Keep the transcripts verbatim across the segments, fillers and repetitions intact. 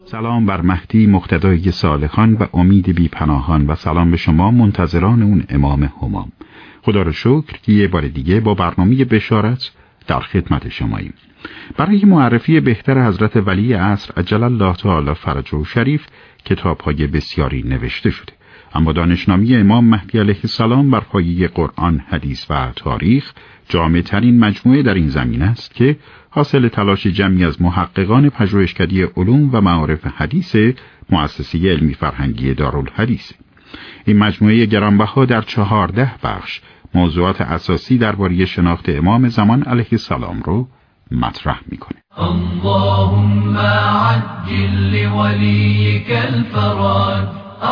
سلام بر مهدی مقتدای صالحان و امید بیپناهان و سلام به شما منتظران اون امام همام. خدا رو شکر که یه بار دیگه با برنامه بشارت در خدمت شماییم. برای معرفی بهتر حضرت ولی عصر عجل الله تعالی فرجه شریف کتاب‌های بسیاری نوشته شده، اما دانشنامه امام مهدی علیه السلام بر پایه قرآن، حدیث و تاریخ جامع‌ترین مجموعه در این زمینه است که حاصل تلاش جمعی از محققان پژوهشکده علوم و معارف حدیث مؤسسه علمی فرهنگی دارالحدیث. این مجموعه گرانبها در چهارده بخش موضوعات اساسی درباره شناخت امام زمان علیه السلام رو مطرح میکنه. اللهم عجل لوليك الفرج،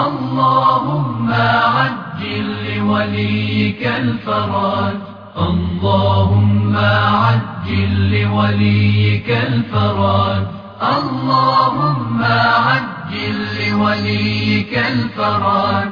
اللهم عجل لوليك الفرج، اللهم عجل لوليك الفرج، اللهم عجل لوليك الفرج.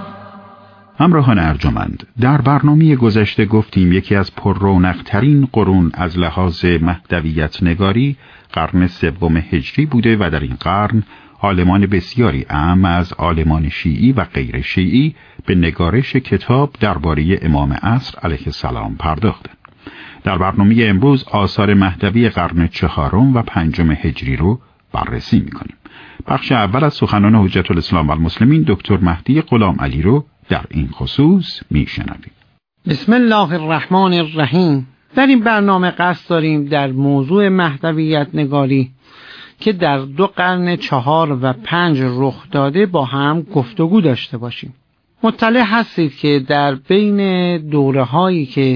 همراهان ارجمند، در برنامه گذشته گفتیم یکی از پررونق‌ترین قرون از لحاظ مهدویت نگاری قرن سوم هجری بوده و در این قرن عالمان بسیاری اعم از عالمان شیعی و غیر شیعی به نگارش کتاب درباره امام عصر علیه السلام پرداختند. در برنامه امروز آثار مهدوی قرن چهارم و پنجم هجری رو بررسی می‌کنیم. بخش اول از سخنان حجت الاسلام و المسلمین دکتر مهدی غلام علی رو در این خصوص میشنویم. بسم الله الرحمن الرحیم. در این برنامه قصد داریم در موضوع مهدویت نگاری که در دو قرن چهار و پنج رخ داده با هم گفتگو داشته باشیم. مطلع هستید که در بین دوره هایی که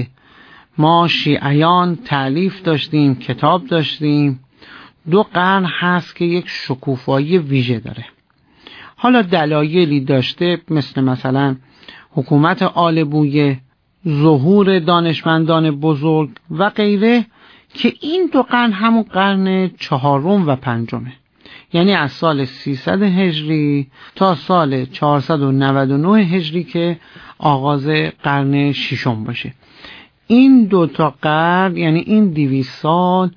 ما شیعیان تألیف داشتیم، کتاب داشتیم، دو قرن هست که یک شکوفایی ویژه داره. حالا دلایلی داشته مثل مثلا حکومت آل بویه، ظهور دانشمندان بزرگ و غیره، که این دو قرن همون قرن چهارم و پنجمه، یعنی از سال سیصد هجری تا سال چهارصد و نود و نه هجری که آغاز قرن ششم باشه. این دو تا قرن یعنی این دویست سال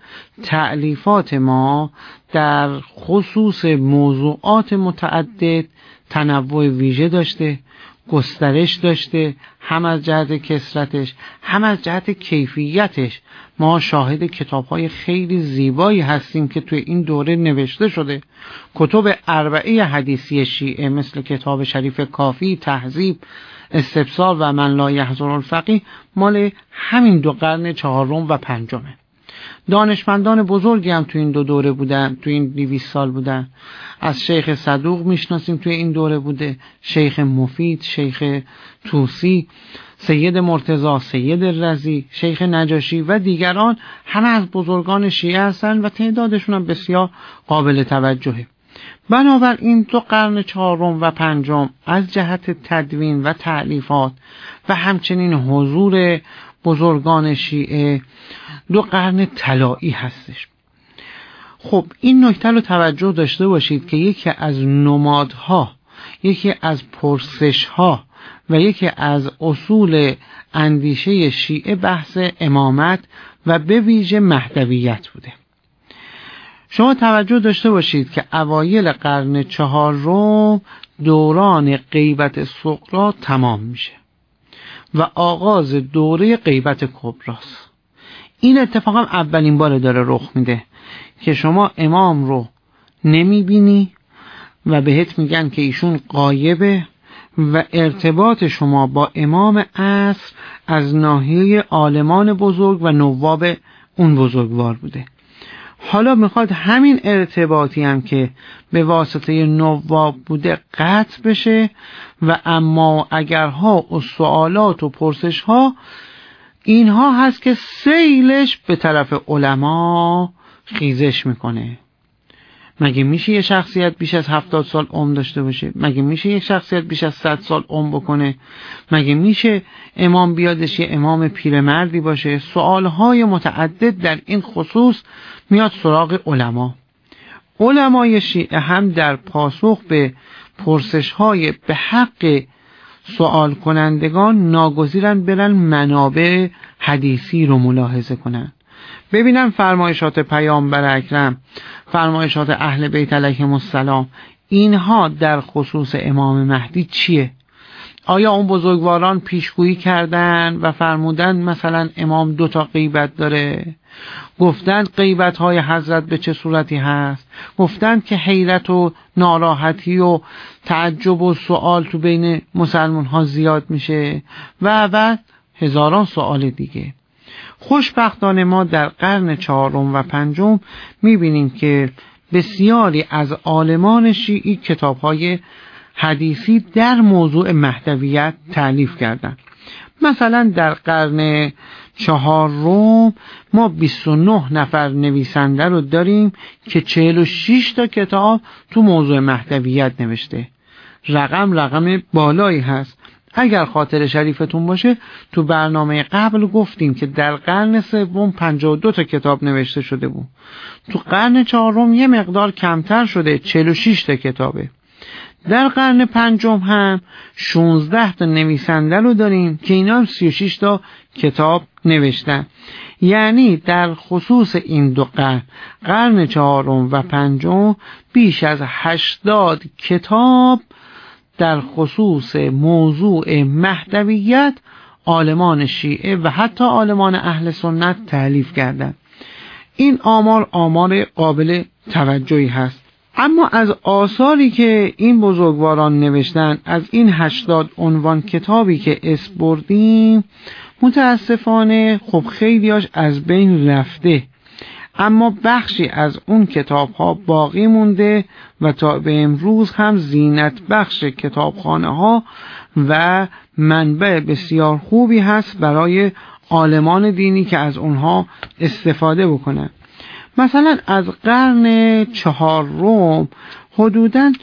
تألیفات ما در خصوص موضوعات متعدد تنوع ویژه داشته، گسترش داشته، هم از جهت کثرتش هم از جهت کیفیتش. ما شاهد کتاب‌های خیلی زیبایی هستیم که توی این دوره نوشته شده. کتب اربعه حدیثی شیعه مثل کتاب شریف کافی، تهذیب، استبصار و من لا یحضر الفقیه مال همین دو قرن چهارم و پنجمه. دانشمندان بزرگی هم تو این دو دوره بودن، تو این دویست سال بودن. از شیخ صدوق میشناسیم توی این دوره بوده، شیخ مفید، شیخ توسی، سید مرتضی، سید رضی، شیخ نجاشی و دیگران همه از بزرگان شیعه هستن و تعدادشون هم بسیار قابل توجهه. بنابراین دو قرن چهارم و پنجم از جهت تدوین و تألیفات و همچنین حضور بزرگان شیعه دو قرن طلایی هستش. خب این نکته رو توجه داشته باشید که یکی از نمادها، یکی از پرسشها و یکی از اصول اندیشه شیعه بحث امامت و به ویژه مهدویت بوده. شما توجه داشته باشید که اوایل قرن چهارم دوران غیبت صغری تمام میشه و آغاز دوره غیبت کبراست. این اتفاق هم اولین بار داره رخ میده که شما امام رو نمیبینی و بهت میگن که ایشون غایبه و ارتباط شما با امام عصر از ناحیه عالمان بزرگ و نواب اون بزرگوار بوده. حالا میخواد همین ارتباطی هم که به واسطه نواب بوده قطع بشه و اما اگرها و سوالات و پرسش ها اینها هست که سیلش به طرف علما خیزش میکنه. مگه میشه یه شخصیت بیش از هفتاد سال عمر داشته باشه؟ مگه میشه یک شخصیت بیش از صد سال عمر بکنه؟ مگه میشه امام بیادش یه امام پیرمردی باشه؟ سوالهای متعدد در این خصوص میاد سراغ علما. علمای شیعه هم در پاسخ به پرسشهای به حق سوال کنندگان ناگزیرن برن منابع حدیثی رو ملاحظه کنن، ببینن فرمایشات پیامبر اکرم، فرمایشات اهل بیت علیهم السلام، اینها در خصوص امام مهدی چیه؟ آیا اون بزرگواران پیشگویی کردن و فرمودن مثلا امام دو تا غیبت داره؟ گفتند غیبت های حضرت به چه صورتی هست؟ گفتند که حیرت و ناراحتی و تعجب و سوال تو بین مسلمان ها زیاد میشه و بعد هزاران سوال دیگه. خوشبختانه ما در قرن چهارم و پنجم میبینیم که بسیاری از عالمان شیعی کتاب‌های حدیثی در موضوع مهدویت تألیف کردند. مثلا در قرن چهارم ما بیست و نه نفر نویسنده رو داریم که چهل و شش تا کتاب تو موضوع مهدویت نوشته. رقم رقم بالایی هست. اگر خاطر شریفتون باشه تو برنامه قبل گفتیم که در قرن سوم پنجاه و دو تا کتاب نوشته شده بود. تو قرن چهارم یه مقدار کمتر شده، چهل و شش تا کتابه. در قرن پنجم هم شانزده تا نویسنده رو داریم که اینا هم سی و شش تا کتاب نوشتن. یعنی در خصوص این دو قرن، قرن چهارم و پنجم، بیش از هشتاد کتاب در خصوص موضوع مهدویت عالمان شیعه و حتی عالمان اهل سنت تألیف کردند. این آمار آمار قابل توجهی هست. اما از آثاری که این بزرگواران نوشتن، از این هشتاد عنوان کتابی که اسم بردیم، متاسفانه خب خیلیاش از بین رفته، اما بخشی از اون کتاب ها باقی مونده و تا به امروز هم زینت بخش کتابخانه ها و منبع بسیار خوبی هست برای عالمان دینی که از اونها استفاده بکنن. مثلا از قرن چهارم حدوداً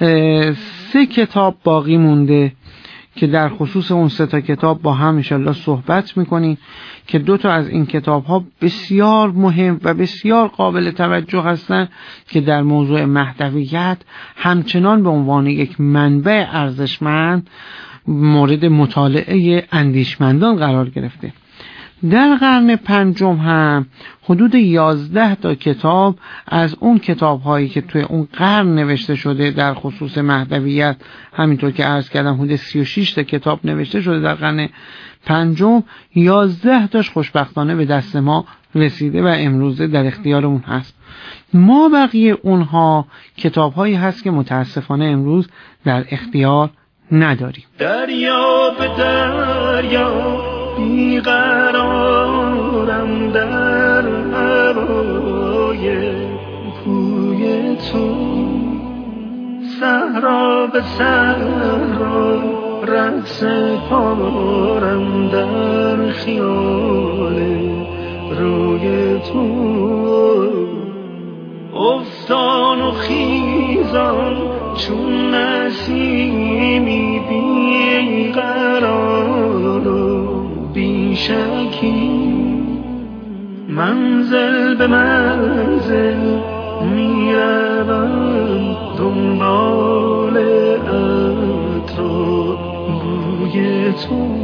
سه کتاب باقی مونده که در خصوص اون سه تا کتاب با هم انشالله صحبت میکنیم که دو تا از این کتاب ها بسیار مهم و بسیار قابل توجه هستند که در موضوع مهدویت همچنان به عنوان یک منبع ارزشمند مورد مطالعه اندیشمندان قرار گرفته. در قرن پنجم هم حدود یازده تا کتاب از اون کتاب هایی که توی اون قرن نوشته شده در خصوص مهدویت، همینطور که عرض کردم حدود سی و شش تا کتاب نوشته شده در قرن پنجم، یازده تاش خوشبختانه به دست ما رسیده و امروزه در اختیارمون هست. ما بقیه اونها کتاب هایی هست که متاسفانه امروز در اختیار نداریم. دریا به دریا بیقرارم در هوای کوی تو، صحرا به صحرا رقص پارم در خیال روی تو، افتان و خیزان چون نسیمی بیقرار و بیشکی، منزل به منزل میروم دنبال عطر بوی تو.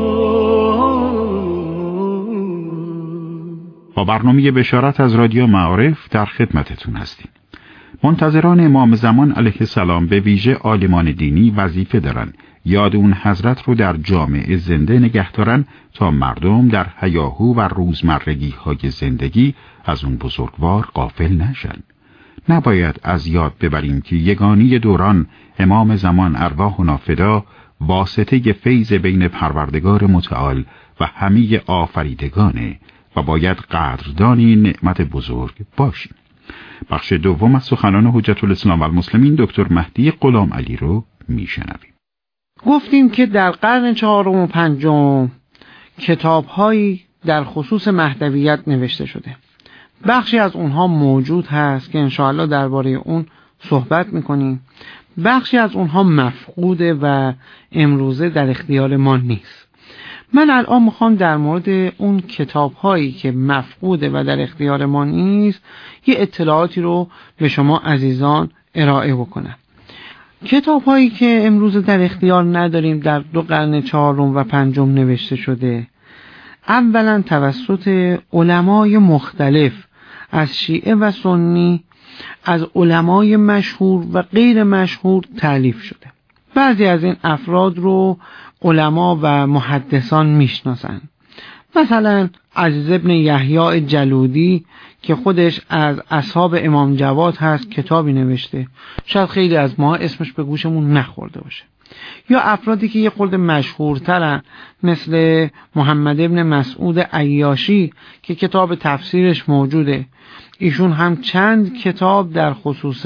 با برنامه بشارت از رادیو معارف در خدمتتون هستیم. منتظران امام زمان علیه السلام به ویژه عالمان دینی وظیفه دارن یاد اون حضرت رو در جامعه زنده نگه دارن تا مردم در هیاهو و روزمرگی های زندگی از اون بزرگوار غافل نشن. نباید از یاد ببریم که یگانی دوران امام زمان ارواح و نافدا واسطه فیض بین پروردگار متعال و همه آفریدگانه و باید قدردان این نعمت بزرگ باشیم. بخش دوم از سخنان حجت الاسلام و المسلمین دکتر مهدی غلام علی رو میشنویم. گفتیم که در قرن چهارم و پنجم کتاب‌هایی در خصوص مهدویت نوشته شده. بخشی از اونها موجود هست که انشاءالله درباره اون صحبت میکنیم. بخشی از اونها مفقوده و امروزه در اختیار ما نیست. من الان میخوام در مورد اون کتاب‌هایی که مفقوده و در اختیار ما نیست یه اطلاعاتی رو به شما عزیزان ارائه بکنم. کتاب‌هایی که امروز در اختیار نداریم در دو قرن چهارم و پنجم نوشته شده. اولا توسط علمای مختلف از شیعه و سنی، از علمای مشهور و غیر مشهور تألیف شده. بعضی از این افراد رو علما و محدثان میشناسن. مثلا عزیز ابن یحیی جلودی که خودش از اصحاب امام جواد هست کتابی نوشته، شاید خیلی از ما اسمش به گوشمون نخورده باشه. یا افرادی که یه خورده مشهورترن مثل محمد ابن مسعود عیاشی که کتاب تفسیرش موجوده. ایشون هم چند کتاب در خصوص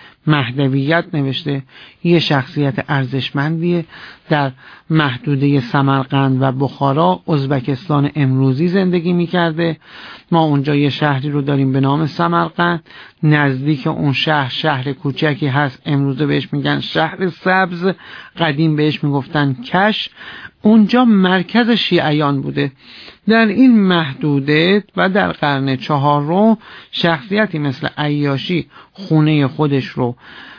مهدویت نوشته. یه شخصیت ارزشمندیه، در محدوده سمرقند و بخارا ازبکستان امروزی زندگی میکرده. ما اونجا یه شهری رو داریم به نام سمرقند، نزدیک اون شهر شهر کوچکی هست، امروزه بهش میگن شهر سبز، قدیم بهش میگفتن کش. اونجا مرکز شیعیان بوده. در این محدوده و در قرن چهارم شخصیتی مثل عیاشی خونه خودش رو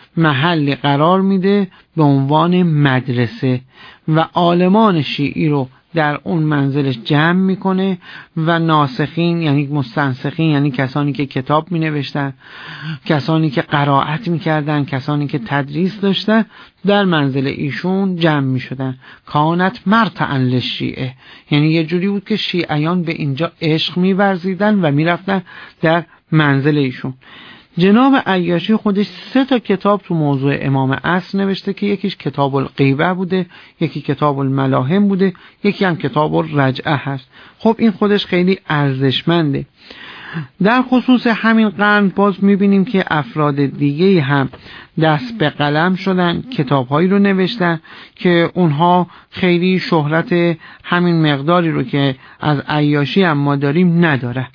محلی قرار میده به عنوان مدرسه و عالمان شیعی رو در اون منزلش جمع میکنه و ناسخین یعنی مستنسخین یعنی کسانی که کتاب می نوشتن، کسانی که قرائت میکردن، کسانی که تدریس داشتن در منزل ایشون جمع می شدن. کانت مرتعا للشیعه، یعنی یه جوری بود که شیعیان به اینجا عشق می ورزیدن و می رفتن در منزل ایشون. جناب عیاشی خودش سه تا کتاب تو موضوع امام عصر نوشته که یکیش کتاب الغیبه بوده، یکی کتاب الملاهم بوده، یکی هم کتاب الرجعه هست. خب این خودش خیلی ارزشمنده. در خصوص همین قرن باز میبینیم که افراد دیگه هم دست به قلم شدن، کتابهایی رو نوشتن که اونها خیلی شهرت همین مقداری رو که از عیاشی هم ما داریم نداره.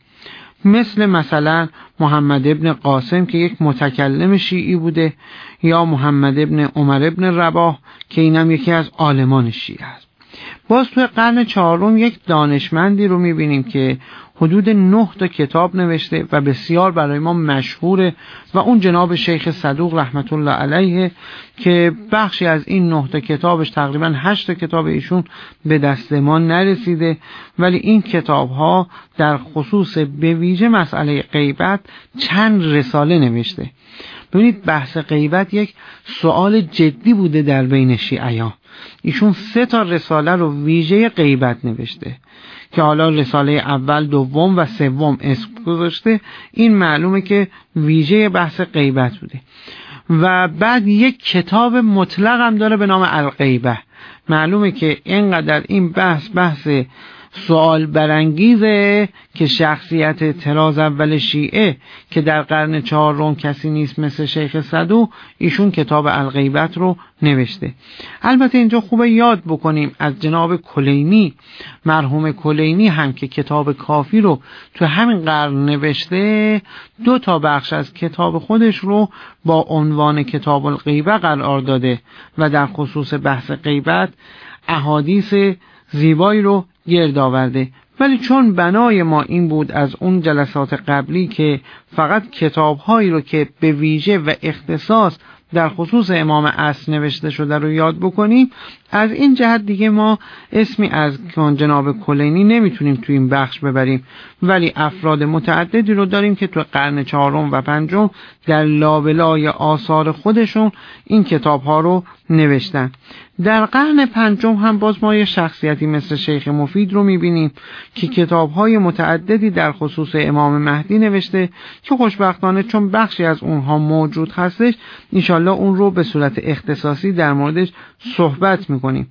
مثل مثلا محمد ابن قاسم که یک متکلم شیعی بوده، یا محمد ابن عمر ابن رباح که اینم یکی از عالمان شیعه است. باز توی قرن چهارم یک دانشمندی رو میبینیم که حدود نه تا کتاب نوشته و بسیار برای ما مشهوره و اون جناب شیخ صدوق رحمت الله علیه که بخشی از این نه تا کتابش تقریبا هشت تا کتاب ایشون به دست ما نرسیده، ولی این کتاب ها در خصوص به ویژه مسئله غیبت چند رساله نوشته. ببینید بحث غیبت یک سوال جدی بوده در بین شیعیان. ایشون سه تا رساله رو ویژه غیبت نوشته که حالا رساله اول، دوم و سوم اسم گذاشته. این معلومه که ویژه بحث غیبت بوده. و بعد یک کتاب مطلق هم داره به نام الغیبه. معلومه که اینقدر این بحث بحث سوال برانگیزه که شخصیت طراز اول شیعه که در قرن چهارم کسی نیست مثل شیخ صدوق، ایشون کتاب الغیبت رو نوشته. البته اینجا خوبه یاد بکنیم از جناب کلینی، مرحوم کلینی هم که کتاب کافی رو تو همین قرن نوشته، دو تا بخش از کتاب خودش رو با عنوان کتاب الغیبه قرار داده و در خصوص بحث غیبت احادیث زیبایی رو گرد آورده. ولی چون بنای ما این بود از اون جلسات قبلی که فقط کتاب‌هایی رو که به ویژه و اختصاص در خصوص امام عصر نوشته شده رو یاد بکنیم، از این جهت دیگه ما اسمی از جناب کلینی نمیتونیم تو این بخش ببریم، ولی افراد متعددی رو داریم که تو قرن چهارم و پنجم در لابلای آثار خودشون این کتاب ها رو نوشتن. در قرن پنجم هم باز ما یه شخصیتی مثل شیخ مفید رو میبینیم که کتاب های متعددی در خصوص امام مهدی نوشته که خوشبختانه چون بخشی از اونها موجود هستش انشالله اون رو به صورت اختصاصی در موردش صحبت میکنیم.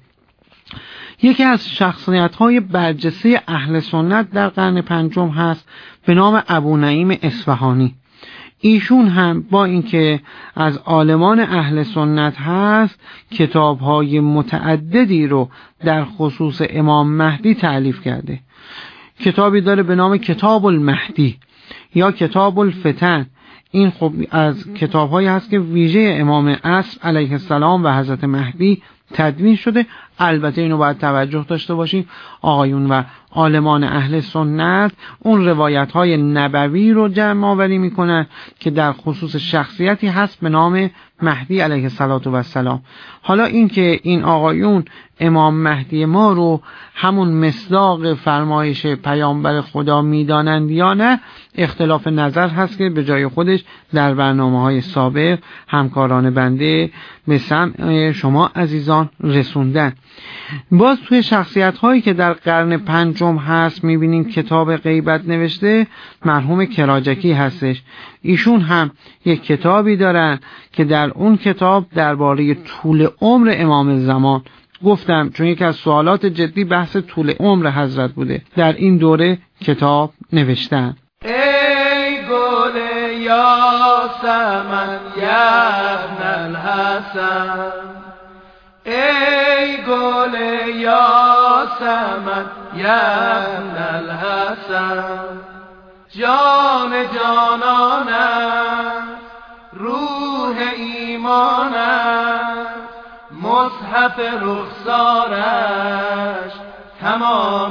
یکی از شخصیت‌های برجسته اهل سنت در قرن پنجم هست به نام ابو نعیم اصفهانی. ایشون هم با اینکه از عالمان اهل سنت هست کتاب‌های متعددی رو در خصوص امام مهدی تألیف کرده. کتابی داره به نام کتاب المهدی یا کتاب الفتن. این خب از کتاب‌هایی هست که ویژه امام عصر علیه السلام و حضرت مهدی تدوین شده. البته اینو باید توجه داشته باشیم، آقایون و عالمان اهل سنت اون روایت های نبوی رو جمع آوری میکنن که در خصوص شخصیتی هست به نام مهدی علیه السلام. حالا این که این آقایون امام مهدی ما رو همون مصداق فرمایش پیامبر خدا میدانند یا نه، اختلاف نظر هست که به جای خودش در برنامه‌های سابق همکاران بنده به سمع شما عزیزان رسوندن. باز توی شخصیت هایی که در قرن پنجم هست میبینیم کتاب غیبت نوشته مرحوم کراجکی هستش. ایشون هم یک کتابی دارن که در اون کتاب درباره طول عمر امام زمان، گفتم چون یک از سوالات جدی بحث طول عمر حضرت بوده، در این دوره کتاب نوشتن. ای گل یاسمن یبن الحسن، ای گل یاسمن یبن الحسن، جان جانانم روح ایمانم، مصحف رخسارش تمام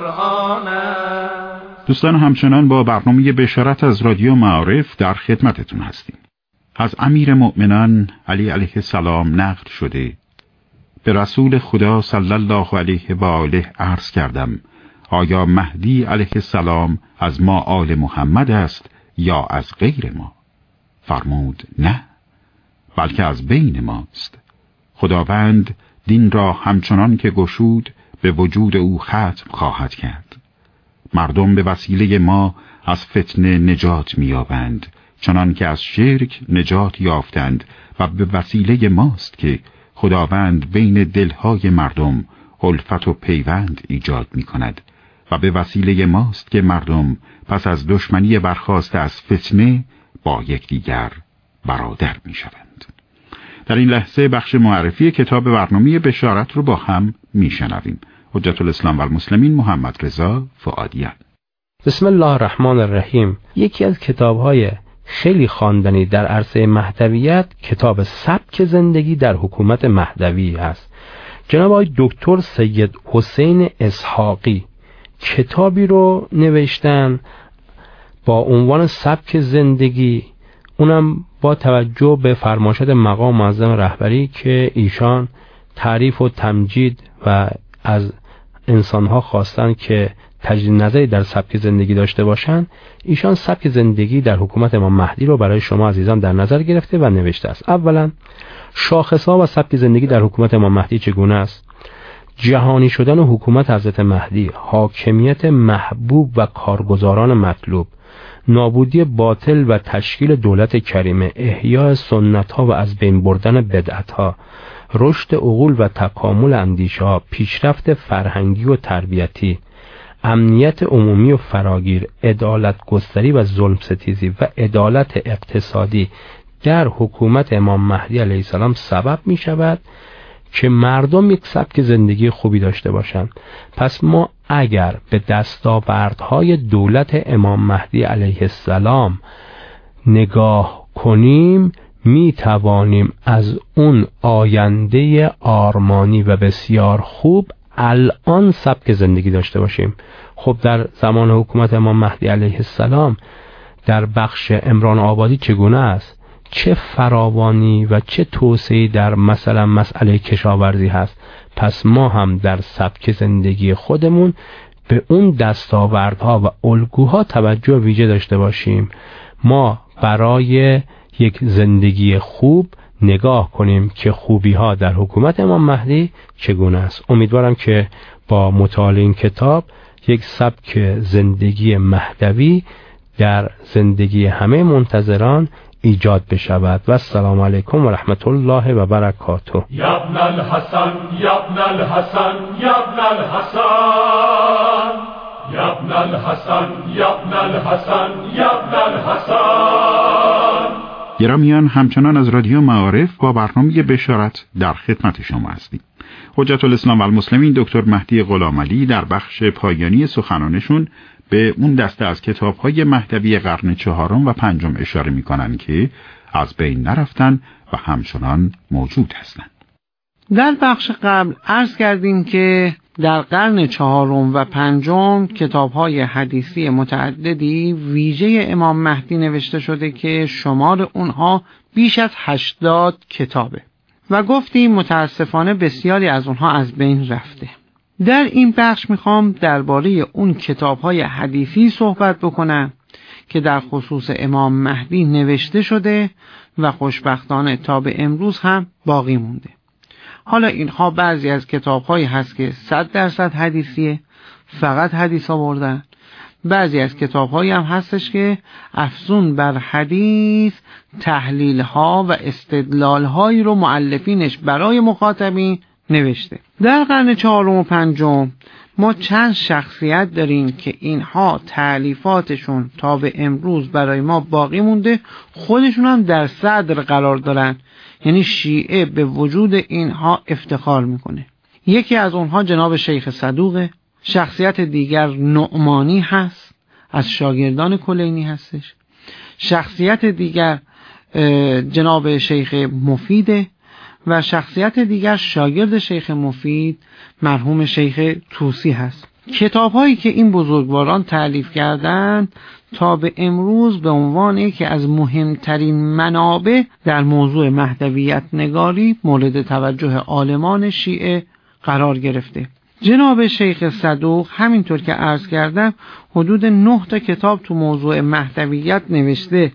قرآنم. دوستان همچنان با برنامه بشارت از رادیو معارف در خدمتتون هستیم. از امیر مؤمنان علی علیه السلام نقل شده به رسول خدا صلی الله علیه و آله عرض کردم آیا مهدی علیه السلام از ما آل محمد است یا از غیر ما؟ فرمود نه، بلکه از بین ماست. خداوند دین را همچنان که گشود به وجود او ختم خواهد کرد. مردم به وسیله ما از فتنه نجات می‌یابند، چنان که از شرک نجات یافتند، و به وسیله ماست که خداوند بین دلهای مردم الفت و پیوند ایجاد می‌کند، و به وسیله ماست که مردم پس از دشمنی برخاسته از فتنه با یکدیگر برادر می‌شوند. در این لحظه بخش معرفی کتاب برنامه بشارت رو با هم میشنویم. حجت الاسلام و المسلمین محمد رضا فؤادیان. بسم الله الرحمن الرحیم. یکی از کتاب‌های خیلی خواندنی در عرصه مهدویت کتاب سبک زندگی در حکومت مهدوی است. جناب آقای دکتر سید حسین اسحاقی کتابی رو نوشتن با عنوان سبک زندگی، اونم با توجه به فرمایشات مقام معظم رهبری که ایشان تعریف و تمجید و از انسانها خواستن که تجدید نظری در سبک زندگی داشته باشند. ایشان سبک زندگی در حکومت امام مهدی رو برای شما عزیزان در نظر گرفته و نوشته است. اولا شاخصها و سبک زندگی در حکومت امام مهدی چگونه است؟ جهانی شدن و حکومت حضرت مهدی، حاکمیت محبوب و کارگزاران مطلوب، نابودی باطل و تشکیل دولت کریمه، احیاء سنت ها و از بین بردن بدعت ها، رشد عقول و تکامل اندیشه ها، پیشرفت فرهنگی و تربیتی، امنیت عمومی و فراگیر، عدالت گستری و ظلم ستیزی و عدالت اقتصادی در حکومت امام مهدی علیه السلام سبب می شود که مردم یک سبک زندگی خوبی داشته باشند. پس ما اگر به دستاوردهای دولت امام مهدی علیه السلام نگاه کنیم می توانیم از اون آینده آرمانی و بسیار خوب الان سبک زندگی داشته باشیم. خب در زمان حکومت امام مهدی علیه السلام در بخش عمران آبادی چگونه است؟ چه فراوانی و چه توسعه‌ای در مثلا مسئله کشاورزی هست. پس ما هم در سبک زندگی خودمون به اون دستاوردها و الگوها توجه ویژه داشته باشیم. ما برای یک زندگی خوب نگاه کنیم که خوبی ها در حکومت امام مهدی چگونه است. امیدوارم که با مطالعه این کتاب یک سبک زندگی مهدوی در زندگی همه منتظران ایجاد بشود. و السلام علیکم و رحمت الله و برکاته. یا ابن الحسن یا ابن الحسن یا ابن الحسن یا ابن الحسن یا ابن الحسن یا ابن الحسن. گرامیان، همچنان از رادیو معارف با برنامه بشارت در خدمت شما هستیم. حجت الاسلام و المسلمین دکتر مهدی غلامعلی در بخش پایانی سخنانشون به اون دسته از کتاب‌های مهدوی قرن چهارم و پنجم اشاره می‌کنند که از بین نرفتن و همچنان موجود هستند. در بخش قبل عرض کردیم که در قرن چهارم و پنجم کتاب‌های حدیثی متعددی ویژه امام مهدی نوشته شده که شمار اونها بیش از هشتاد کتابه و گفتیم متاسفانه بسیاری از اونها از بین رفته. در این بخش میخوام درباره اون کتاب‌های حدیثی صحبت بکنم که در خصوص امام مهدی نوشته شده و خوشبختانه تا به امروز هم باقی مونده. حالا اینها بعضی از کتاب‌هایی هست که صد درصد حدیثیه، فقط حدیث آوردن. بعضی از کتاب‌هایی هم هستش که افزون بر حدیث تحلیل‌ها و استدلال‌هایی رو مؤلفینش برای مخاطبین نوشته. در قرن چهارم و پنجم ما چند شخصیت داریم که اینها تألیفاتشون تا به امروز برای ما باقی مونده، خودشون هم در صدر قرار دارن، یعنی شیعه به وجود اینها افتخار میکنه. یکی از اونها جناب شیخ صدوقه، شخصیت دیگر نعمانی هست، از شاگردان کلینی هستش. شخصیت دیگر جناب شیخ مفیده و شخصیت دیگر شاگرد شیخ مفید مرحوم شیخ طوسی هست. کتاب هایی که این بزرگواران تألیف کردند تا به امروز به عنوان یکی از مهمترین منابع در موضوع مهدویت نگاری مورد توجه عالمان شیعه قرار گرفته. جناب شیخ صدوق همینطور که عرض کردم حدود نه تا کتاب تو موضوع مهدویت نوشته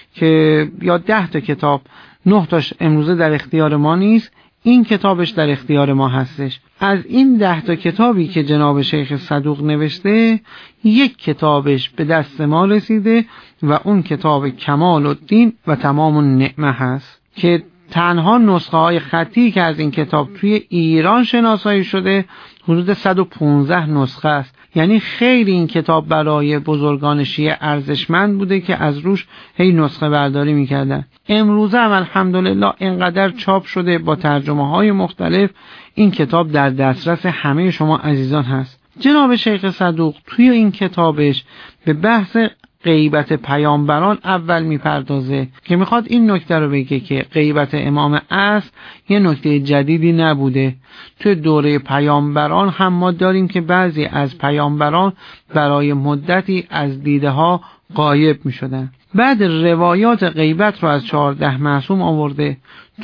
که یا ده تا کتاب، نه تاش امروزه در اختیار ما نیست، این کتابش در اختیار ما هستش. از این ده تا کتابی که جناب شیخ صدوق نوشته یک کتابش به دست ما رسیده و اون کتاب کمال الدین و تمام النعمه هست که تنها نسخه های خطی که از این کتاب توی ایران شناسایی شده حدود صد و پانزده نسخه است. یعنی خیلی این کتاب برای بزرگان شیعه ارزشمند بوده که از روش هی نسخه برداری میکردن. امروزه هم الحمدلله اینقدر چاپ شده با ترجمه های مختلف، این کتاب در دسترس همه شما عزیزان هست. جناب شیخ صدوق توی این کتابش به بحث غیبت پیامبران اول میپردازه که میخواد این نکته رو بگه که غیبت امام اصل یه نکته جدیدی نبوده. توی دوره پیامبران هم ما داریم که بعضی از پیامبران برای مدتی از دیده ها غایب میشدن. بعد روایات غیبت رو از چهارده معصوم آورده،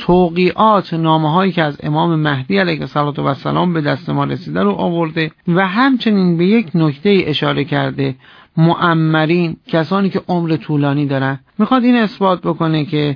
توقیعات نامه هایی که از امام مهدی علیه السلام به دست ما رسیده رو آورده و همچنین به یک نکته اشاره کرده، معمرین، کسانی که عمر طولانی دارن. میخواد این اثبات بکنه که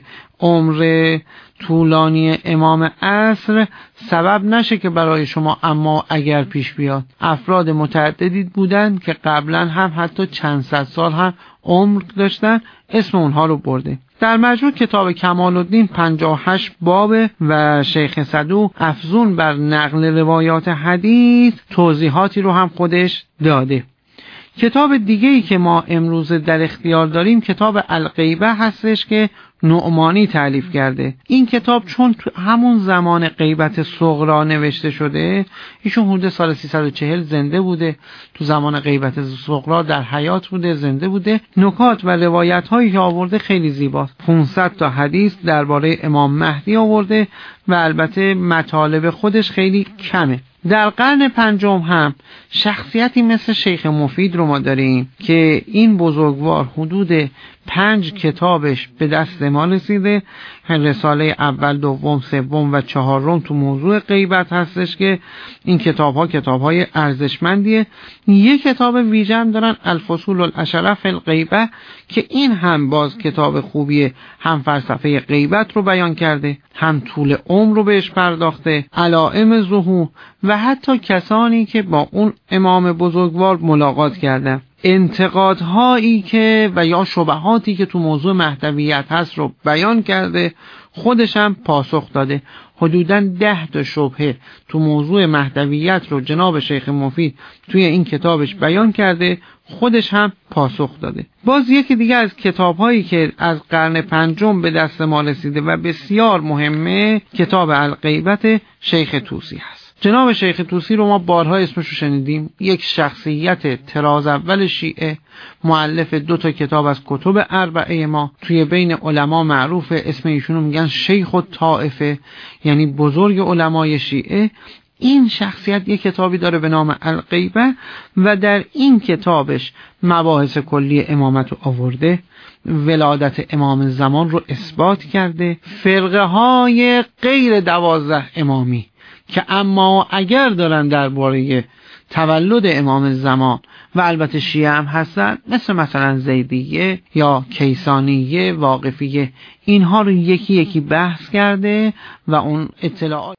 عمر طولانی امام عصر سبب نشه که برای شما اما اگر پیش بیاد. افراد متعددی بودن که قبلا هم حتی چند صد سال هم عمر داشتن، اسم اونها رو برده. در مجموع کتاب کمال الدین پنجاه و هشت بابه و شیخ صدوق افزون بر نقل روایات حدیث توضیحاتی رو هم خودش داده. کتاب دیگه‌ای که ما امروز در اختیار داریم کتاب الغیبه هستش که نعمانی تألیف کرده. این کتاب چون تو همون زمان غیبت صغرا نوشته شده، ایشون حدود سال سیصد و چهل زنده بوده، تو زمان غیبت صغرا در حیات بوده، زنده بوده. نکات و روایت هایی که آورده خیلی زیباست. پانصد تا حدیث درباره امام مهدی آورده و البته مطالب خودش خیلی کمه. در قرن پنجم هم شخصیتی مثل شیخ مفید رو ما داریم که این بزرگوار حدود پنج کتابش به دست ما رسیده. رساله اول، دوم، سوم و چهارم تو موضوع غیبت هستش که این کتاب ها کتاب های ارزشمندیه. یک کتاب ویژه هم دارن، الفصول العشره فی الغیبه، که این هم باز کتاب خوبیه، هم فلسفه غیبت رو بیان کرده، هم طول عمر رو بهش پرداخته، علائم ظهور و حتی کسانی که با اون امام بزرگوار ملاقات کردن. انتقادهایی که و یا شبهاتی که تو موضوع مهدویت هست رو بیان کرده، خودش هم پاسخ داده. حدوداً ده تا شبهه تو موضوع مهدویت رو جناب شیخ مفید توی این کتابش بیان کرده، خودش هم پاسخ داده. باز یکی دیگه از کتابهایی که از قرن پنجم به دست ما رسیده و بسیار مهمه، کتاب الغیبت شیخ طوسی هست. جناب شیخ طوسی رو ما بارها اسمش رو شنیدیم، یک شخصیت طراز اول شیعه، مؤلف دو تا کتاب از کتب اربعه ما، توی بین علما معروف، اسم ایشون رو میگن شیخ الطائفه، یعنی بزرگ علمای شیعه. این شخصیت یک کتابی داره به نام الغیبه و در این کتابش مباحث کلی امامت رو آورده، ولادت امام زمان رو اثبات کرده، فرقه های غیر دوازده امامی که اما اگر دارن درباره تولد امام زمان و البته شیعه هم هستن، مثل مثلا زیدیه یا کیسانیه، واقفیه، اینها رو یکی یکی بحث کرده و اون اطلاعات